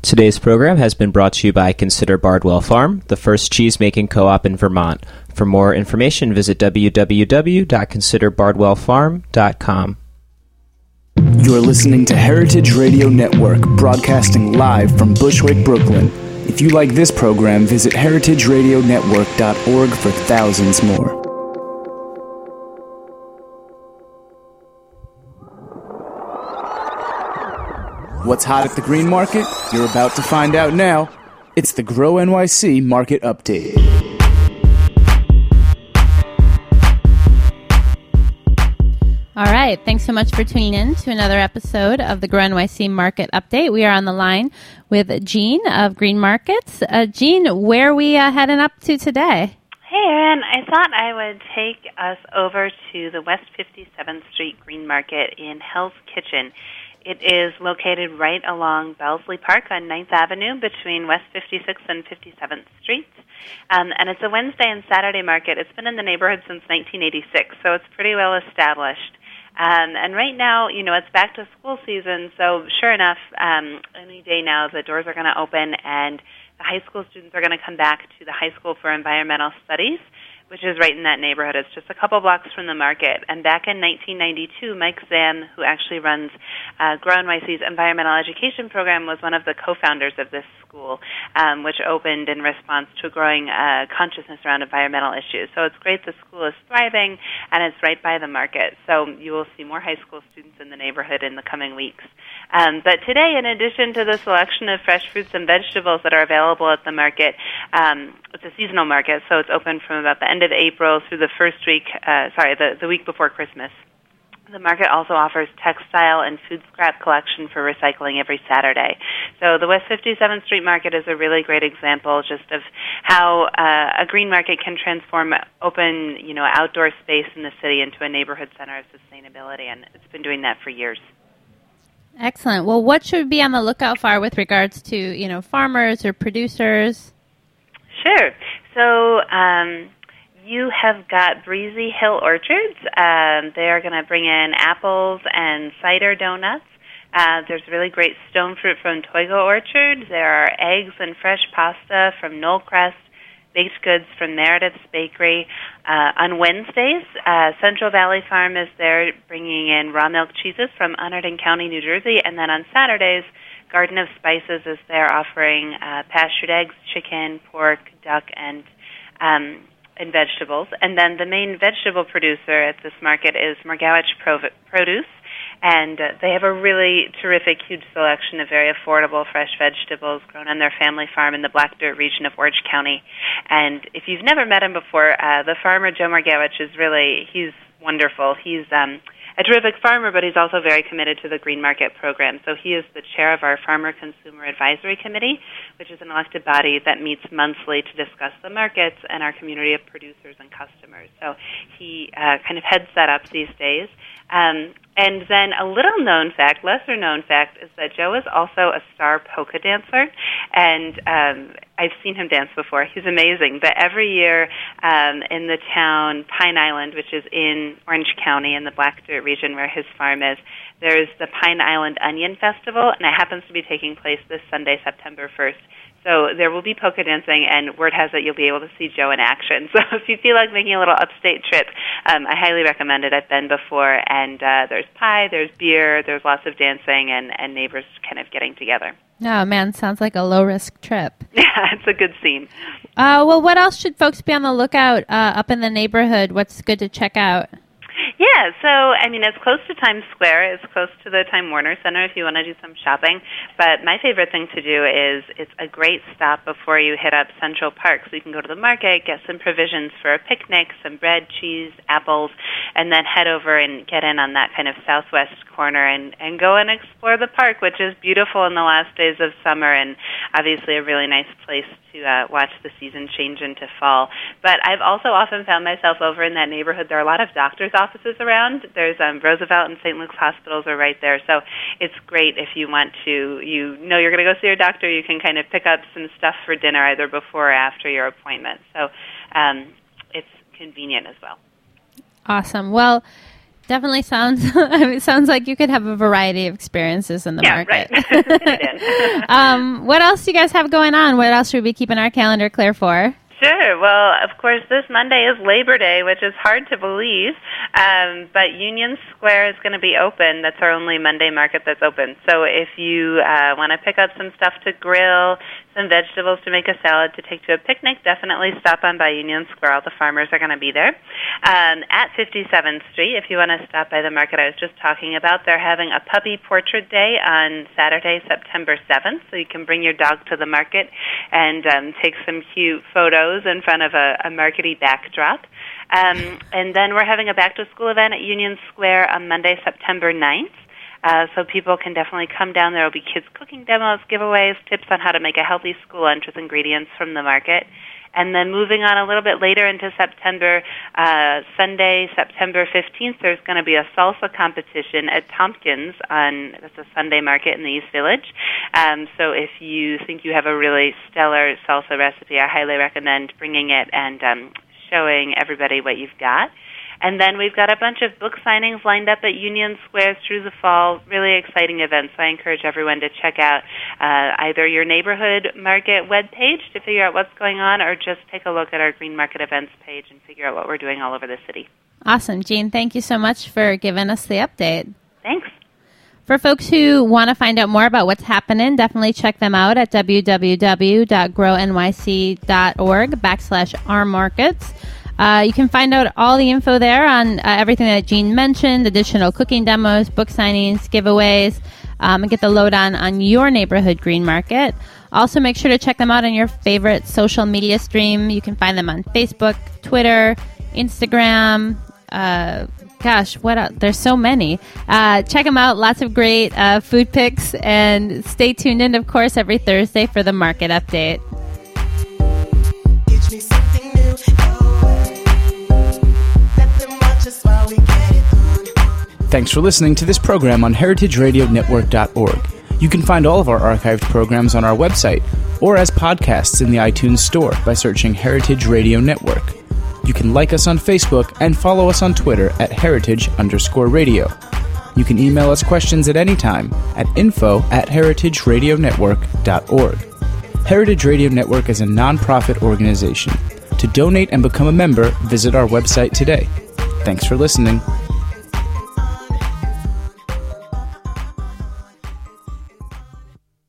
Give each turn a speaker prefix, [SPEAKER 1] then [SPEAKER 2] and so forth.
[SPEAKER 1] Today's program has been brought to you by Consider Bardwell Farm, the first cheese-making co-op in Vermont. For more information, visit www.considerbardwellfarm.com.
[SPEAKER 2] You're listening to Heritage Radio Network, broadcasting live from Bushwick, Brooklyn. If you like this program, visit heritageradionetwork.org for thousands more. What's hot at the green market? You're about to find out now. It's the Grow NYC Market Update.
[SPEAKER 3] All right. Thanks so much for tuning in to another episode of the Grow NYC Market Update. We are on the line with Jean of Green Markets. Jean, where are we heading up to today?
[SPEAKER 4] Hey, Erin. I thought I would take us over to the West 57th Street Green Market in Hell's Kitchen. It is located right along Bellesley Park on 9th Avenue between West 56th and 57th Streets. And it's a Wednesday and Saturday market. It's been in the neighborhood since 1986, so it's pretty well established. And right now, it's back to school season, so sure enough, any day now the doors are going to open and the high school students are going to come back to the High School for Environmental Studies, which is right in that neighborhood. It's just a couple blocks from the market. And back in 1992, Mike Zan, who actually runs Grow NYC's environmental education program, was one of the co-founders of this school, which opened in response to a growing consciousness around environmental issues. So it's great the school is thriving, and it's right by the market. So you will see more high school students in the neighborhood in the coming weeks. But today, in addition to the selection of fresh fruits and vegetables that are available at the market, it's a seasonal market, so it's open from about the end of April through the the week before Christmas. The market also offers textile and food scrap collection for recycling every Saturday. So the West 57th Street Market is a really great example just of how a green market can transform open, outdoor space in the city into a neighborhood center of sustainability, and it's been doing that for years.
[SPEAKER 3] Excellent. Well, what should we be on the lookout for with regards to, farmers or producers?
[SPEAKER 4] Sure. So you have got Breezy Hill Orchards. They are going to bring in apples and cider donuts. There's really great stone fruit from Toigo Orchard. There are eggs and fresh pasta from Knollcrest, baked goods from Meredith's Bakery. On Wednesdays, Central Valley Farm is there bringing in raw milk cheeses from Hunterdon County, New Jersey. And then on Saturdays, Garden of Spices is there offering pastured eggs, chicken, pork, duck, and vegetables. And then the main vegetable producer at this market is Morgowitch Produce. And they have a really terrific, huge selection of very affordable fresh vegetables grown on their family farm in the Black Dirt region of Orange County. And if you've never met him before, the farmer, Joe Morgowitch, he's wonderful. He's a terrific farmer, but he's also very committed to the Green Market program. So he is the chair of our Farmer Consumer Advisory Committee, which is an elected body that meets monthly to discuss the markets and our community of producers and customers. So he kind of heads that up these days. And then a lesser-known fact, is that Joe is also a star polka dancer, and I've seen him dance before. He's amazing. But every year in the town Pine Island, which is in Orange County in the Black Dirt region where his farm is, there's the Pine Island Onion Festival, and it happens to be taking place this Sunday, September 1st. So there will be polka dancing, and word has it you'll be able to see Joe in action. So if you feel like making a little upstate trip, I highly recommend it. I've been before, and there's pie, there's beer, there's lots of dancing, and neighbors kind of getting together.
[SPEAKER 3] Oh, man, sounds like a low-risk trip.
[SPEAKER 4] Yeah, it's a good scene.
[SPEAKER 3] Well, what else should folks be on the lookout up in the neighborhood? What's good to check out?
[SPEAKER 4] Yeah, so, it's close to Times Square. It's close to the Time Warner Center if you want to do some shopping. But my favorite thing to do is it's a great stop before you hit up Central Park. So you can go to the market, get some provisions for a picnic, some bread, cheese, apples, and then head over and get in on that kind of southwest corner and go and explore the park, which is beautiful in the last days of summer and obviously a really nice place to watch the season change into fall. But I've also often found myself over in that neighborhood. There are a lot of doctors' offices around. There's Roosevelt and St. Luke's hospitals are right there. So it's great if you want to, you're going to go see your doctor, you can kind of pick up some stuff for dinner either before or after your appointment. So it's convenient as well.
[SPEAKER 3] Awesome. Well, Definitely sounds. It sounds like you could have a variety of experiences in the market.
[SPEAKER 4] Right.
[SPEAKER 3] What else do you guys have going on? What else should we be keeping our calendar clear for?
[SPEAKER 4] Sure. Well, of course, this Monday is Labor Day, which is hard to believe, but Union Square is going to be open. That's our only Monday market that's open. So if you want to pick up some stuff to grill, some vegetables to make a salad, to take to a picnic, definitely stop on by Union Square. All the farmers are going to be there. At 57th Street, if you want to stop by the market I was just talking about, they're having a puppy portrait day on Saturday, September 7th, so you can bring your dog to the market and take some cute photos in front of a markety backdrop. And then we're having a back-to-school event at Union Square on Monday, September 9th. So people can definitely come down. There will be kids cooking demos, giveaways, tips on how to make a healthy school lunch with ingredients from the market. And then moving on a little bit later into September, Sunday, September 15th, there's going to be a salsa competition at Tompkins. That's a Sunday market in the East Village. So if you think you have a really stellar salsa recipe, I highly recommend bringing it and showing everybody what you've got. And then we've got a bunch of book signings lined up at Union Square through the fall. Really exciting events. So I encourage everyone to check out either your neighborhood market webpage to figure out what's going on, or just take a look at our Green Market events page and figure out what we're doing all over the city.
[SPEAKER 3] Awesome. Jean, thank you so much for giving us the update.
[SPEAKER 4] Thanks.
[SPEAKER 3] For folks who want to find out more about what's happening, definitely check them out at www.grownyc.org/ourmarkets. You can find out all the info there on everything that Jean mentioned, additional cooking demos, book signings, giveaways, and get the lowdown on your neighborhood green market. Also, make sure to check them out on your favorite social media stream. You can find them on Facebook, Twitter, Instagram. What else? There's so many. Check them out. Lots of great food pics. And stay tuned in, of course, every Thursday for the market update.
[SPEAKER 5] Teach me something new.
[SPEAKER 2] Thanks for listening to this program on heritageradionetwork.org. You can find all of our archived programs on our website or as podcasts in the iTunes Store by searching Heritage Radio Network. You can like us on Facebook and follow us on Twitter at @heritage_radio. You can email us questions at any time at info@heritageradionetwork.org. Heritage Radio Network is a non-profit organization. To donate and become a member, visit our website today. Thanks for listening.